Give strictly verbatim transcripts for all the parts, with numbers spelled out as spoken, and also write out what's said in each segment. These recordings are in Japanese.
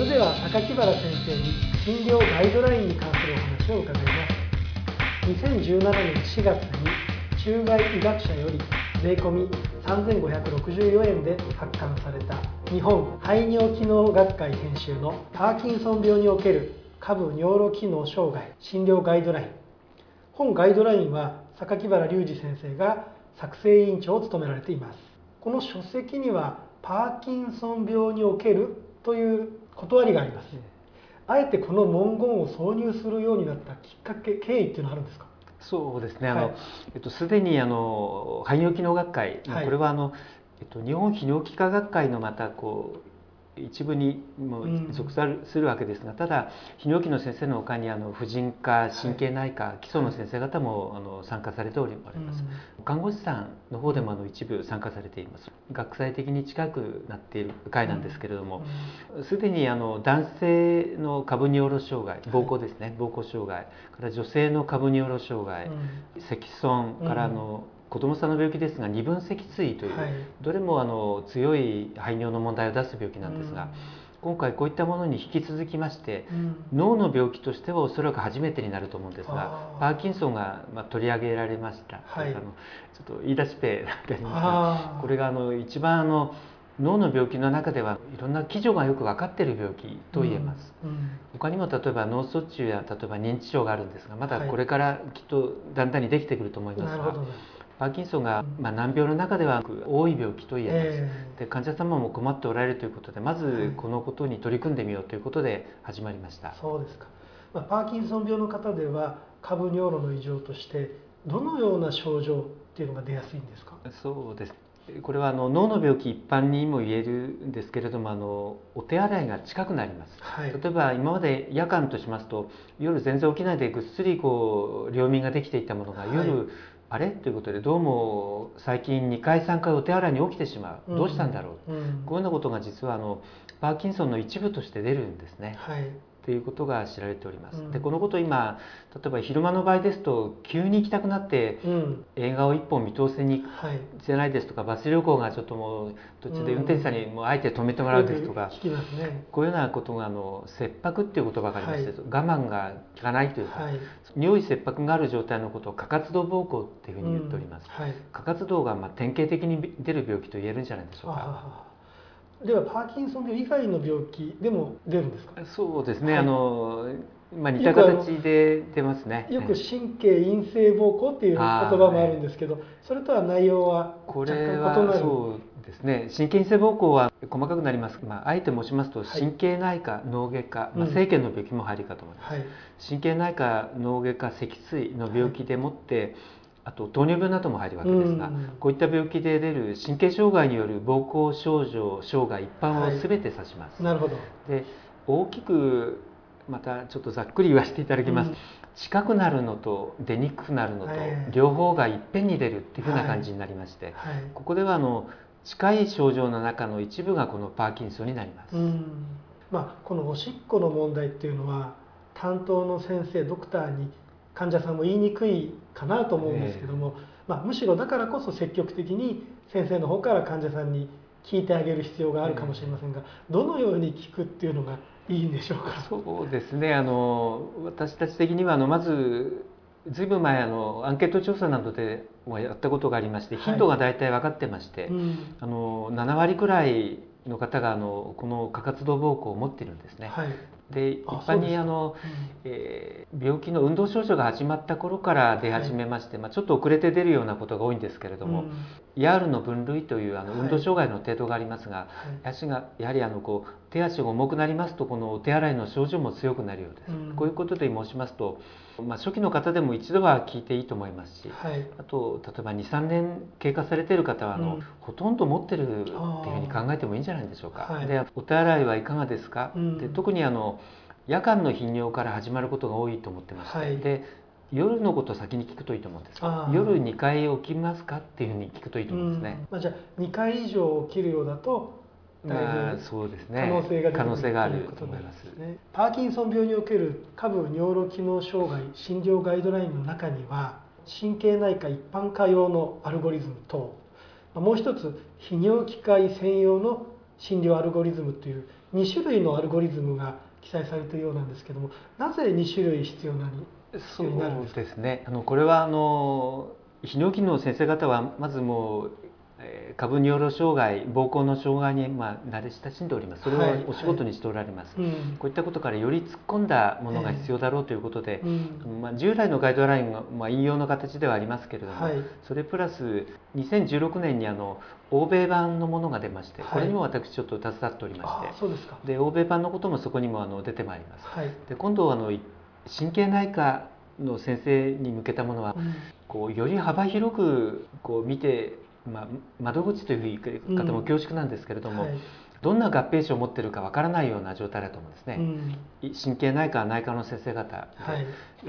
では榊原先生に診療ガイドラインに関するお話を伺います。にせんじゅうななねんしがつに中外医学者より税込みさんぜんごひゃくろくじゅうよえんで発刊された日本排尿機能学会編集のパーキンソン病における下部尿路機能障害診療ガイドライン。本ガイドラインは榊原隆二先生が作成委員長を務められています。この書籍にはパーキンソン病におけるという断りがあります。あえてこの文言を挿入するようになったきっかけ、経緯っていうのはあるんですか？ そうですね、あの、はい、えっと、すでにあの排尿機能学会、はい、これはあの、えっと、日本泌尿器科学会のまたこう一部にも属するわけですが、ただ泌尿器の先生のほかにあの婦人科、神経内科、基礎の先生方もあの参加されております。看護師さんの方でもあの一部参加されています。学際的に近くなっている会なんですけれども、すでにあの男性の下部尿路障害、膀胱ですね、膀胱障害から女性の下部尿路障害、積損からあの子どもさんの病気ですが二分脊椎という、はい、どれもあの強い排尿の問題を出す病気なんですが、うん、今回こういったものに引き続きまして、うん、脳の病気としてはおそらく初めてになると思うんですが、パーキンソンがまあ取り上げられました、はい、あのちょっと言い出しっぺなんてありますが、これがあの一番あの脳の病気の中ではいろんな基準がよく分かっている病気と言えます、うんうん、他にも例えば脳卒中や例えば認知症があるんですが、まだこれからきっとだんだんにできてくると思いますが、はい、パーキンソンが、まあ、難病の中では多い病気と言えます、えー、で患者様も困っておられるということで、まずこのことに取り組んでみようということで始まりました。 そうですか、まあ、パーキンソン病の方では下部尿路の異常としてどのような症状っていうのが出やすいんですか？ そうです、これはあの脳の病気一般にも言えるんですけれども、あのお手洗いが近くなります、はい、例えば今まで夜間としますと夜全然起きないでぐっすりこう両眠ができていたものが夜、はい、あれということでどうも最近にかいさんかいお手洗いに起きてしまう、どうしたんだろう、うん、こういうようなことが実はあのパーキンソンの一部として出るんですね、はい、ということが知られております、うん、でこのことを今例えば昼間の場合ですと急に行きたくなって、うん、映画を一本見通せに行けないですとか、バス旅行がちょっともう途中で運転手さんにもうあえて止めてもらうですとか、 うんね、 こういうようなことがあの切迫っていう言葉がありまして、はい、我慢が効かないというか、はい、尿意切迫がある状態のことを過活動膀胱っていうふうに言っております、うんはい、過活動がまあ典型的に出る病気と言えるんじゃないでしょうか。 ではパーキンソン病以外の病気でも出るんですか？ そうですね、はい、あのまあ、似た形で出ますね。 よく神経陰性膀胱っていう言葉もあるんですけど、それとは内容は若干異なる。これはそうですね、神経陰性膀胱は細かくなります、まあ、あえて申しますと神経内科、はい、脳外科、まあ、生検の病気も入りかと思います、うんはい、神経内科、脳外科、脊椎の病気でもって、はい、あと糖尿病なども入るわけですが、うん、こういった病気で出る神経障害による膀胱症状障害一般を全て指します、 はい、なるほど。 で大きくまたちょっとざっくり言わせていただきます、うん、近くなるのと出にくくなるのと両方がいっぺんに出るっていうふうな感じになりまして、はいはい、ここではあの近い症状の中の一部がこのパーキンソンになります、うんまあ、このおしっこの問題っていうのは担当の先生ドクターに患者さんも言いにくいかなと思うんですけども、えーまあ、むしろだからこそ積極的に先生の方から患者さんに聞いてあげる必要があるかもしれませんが、どのように聞くっていうのがいいんでしょうか？ そうですね、あの私たち的にはあのまずずいぶん前あのアンケート調査などでやったことがありまして、頻度が大体分かってまして、はいうん、あのななわりくらいの方があのこの過活動膀胱を持っているんですね、はい、で一般にあの、うんえー、病気の運動症状が始まった頃から出始めまして、はいまあ、ちょっと遅れて出るようなことが多いんですけれども、うん、ヤール の分類というあの運動障害の程度がありますが、はい、足がやはりあのこう手足が重くなりますとこのお手洗いの症状も強くなるようです、うん、こういうことで申しますと、まあ、初期の方でも一度は聞いていいと思いますし、はい、あと例えばにさんねん経過されている方はあの、うん、ほとんど持ってるっていうふうに考えてもいいんじゃないでしょうか、はい、でお手洗いはいかがですか、うん、で特にあの夜間の頻尿から始まることが多いと思ってまして、はい、で夜のことを先に聞くといいと思うんです。夜にかい起きますかっていうふうに聞くといいと思うんですね、 まあ、じゃあにかい以上起きるようだとだいぶ可能性が出てくる、 可能性があると思います。 パーキンソン病における下部尿路機能障害診療ガイドラインの中には神経内科一般科用のアルゴリズムともう一つ泌尿器科医専用の診療アルゴリズムというに種類のアルゴリズムが記載されているようなんですけども、なぜに種類必要なに必要になるんですか？ そうですね、あのこれはあの泌尿器の先生方はまずもう下部尿路障害、膀胱の障害にまあ慣れ親しんでおります。それをお仕事にしておられます、はいはい、うん、こういったことからより突っ込んだものが必要だろうということで、えーうん、まあ、従来のガイドラインが、まあ、引用の形ではありますけれども、はい、それプラスにせんじゅうろくねんにあの欧米版のものが出まして、これにも私ちょっと携わっておりまして、はい、 そうですか。 で欧米版のこともそこにもあの出てまいります、はい、で今度あの神経内科の先生に向けたものは、うん、こうより幅広くこう見て、まあ、窓口という言い方も恐縮なんですけれども、うん、はい、どんな合併症を持っているかわからないような状態だと思うんですね、うん、神経内科内科の先生方で、はい、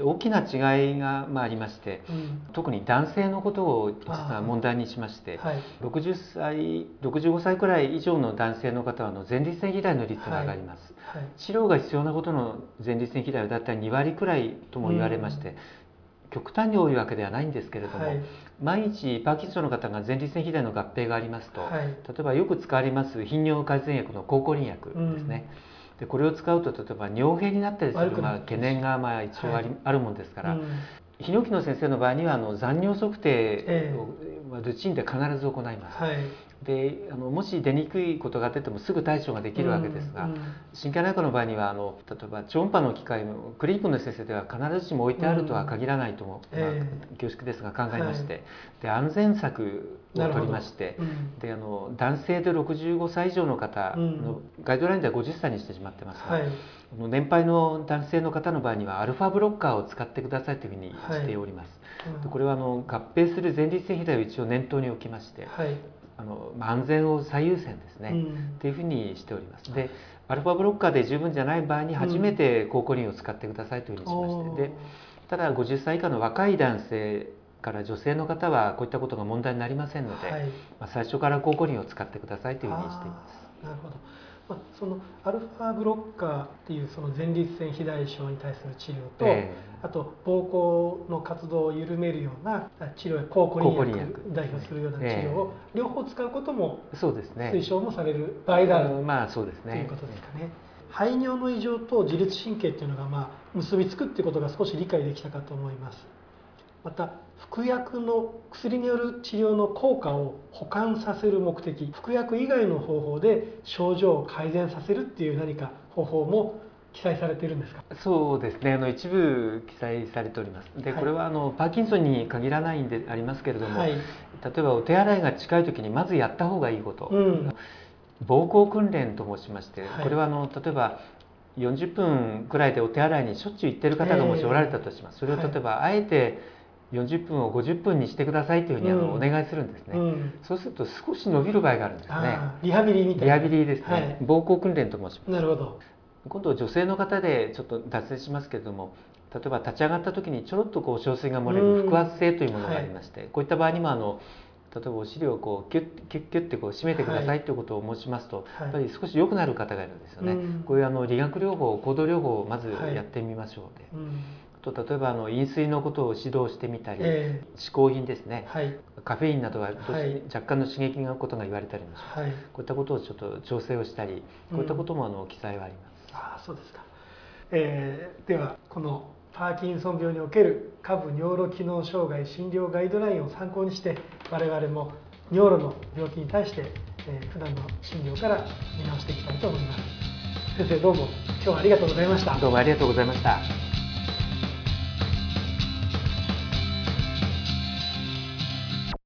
大きな違いがまあありまして、うん、特に男性のことを実は問題にしまして、はい、ろくじゅっさいろくじゅうごさいくらい以上の男性の方はあの前立腺肥大の率が上がります、はいはい、治療が必要なことの前立腺肥大はだいたいにわりくらいとも言われまして、うん、極端に多いわけではないんですけれども、はい、毎日パーキンソンの方が前立腺肥大の合併がありますと、はい、例えばよく使われます頻尿改善薬の抗コリン薬ですね、うん、でこれを使うと例えば尿閉になったりするまあ懸念がまあ一応あり、はい、あるもんですから、うん、泌尿器の先生の場合にはあの残尿測定をルチンで必ず行います、はい、であのもし出にくいことが出てもすぐ対処ができるわけですが、うんうん、神経内科の場合にはあの例えば超音波の機械もクリニックの先生では必ずしも置いてあるとは限らないとも、うん、まあ、恐縮ですが考えまして、はい、で安全策を取りまして、うん、であの男性でろくじゅうごさい以上の方の、うん、ガイドラインではごじゅっさいにしてしまってますが、はい、年配の男性の方の場合にはアルファブロッカーを使ってくださいというふうにしております、はい、うん、これはあの合併する前立腺肥大を一応念頭に置きまして、はい、あの安全を最優先ですね、うん、っていうふうにしております。でアルファブロッカーで十分じゃない場合に初めて抗コリンを使ってくださいというふうにしまして、うん、でただごじゅっさい以下の若い男性から女性の方はこういったことが問題になりませんので、はい、まあ、最初から抗コリンを使ってくださいというふうにしています。 なるほど。まあ、そのアルファブロッカーっていうその前立腺肥大症に対する治療と、えー、あと膀胱の活動を緩めるような治療や抗コリン薬代表するような治療を両方使うことも推奨もされる場合がある、 えー、まあそうですね、 ということですかね。排尿の異常と自律神経っていうのがまあ結びつくっていうことが少し理解できたかと思います。また服薬の薬による治療の効果を補完させる目的、服薬以外の方法で症状を改善させるっていう何か方法も記載されているんですか？ そうですね、あの一部記載されております。で、はい、これはあのパーキンソンに限らないんでありますけれども、はい、例えばお手洗いが近い時にまずやった方がいいこと、うん、膀胱訓練と申しまして、はい、これはあの例えばよんじゅっぷんくらいでお手洗いにしょっちゅう行ってる方がもしおられたとします。それを例えばあえてよんじゅっぷんをごじゅっぷんにしてくださいというふうにあのお願いするんですね、うん、そうすると少し伸びる場合があるんですね。 リハビリみたいな。 リハビリですね、はい、膀胱訓練と申します。 なるほど。 今度女性の方でちょっと脱線しますけれども、例えば立ち上がった時にちょろっとこう小水が漏れる腹圧性というものがありまして、はい、こういった場合にもあの例えばお尻をこうキュッキュッキュッてこう締めてくださいということを申しますと、はい、やっぱり少し良くなる方がいるんですよね、うん、こういうあの理学療法、行動療法をまずやってみましょうで、はい、うん、と例えばあの飲水のことを指導してみたり、えー、嗜好品ですね、はい、カフェインなどは若干の刺激がことが言われたりもします、はい、こういったことをちょっと調整をしたり、こういったこともあの記載はあります、 うん、ああそうですか、えー、ではこのパーキンソン病における下部尿路機能障害診療ガイドラインを参考にして我々も尿路の病気に対して、えー、普段の診療から見直していきたいと思います。先生どうも今日はありがとうございました。 どうもありがとうございました。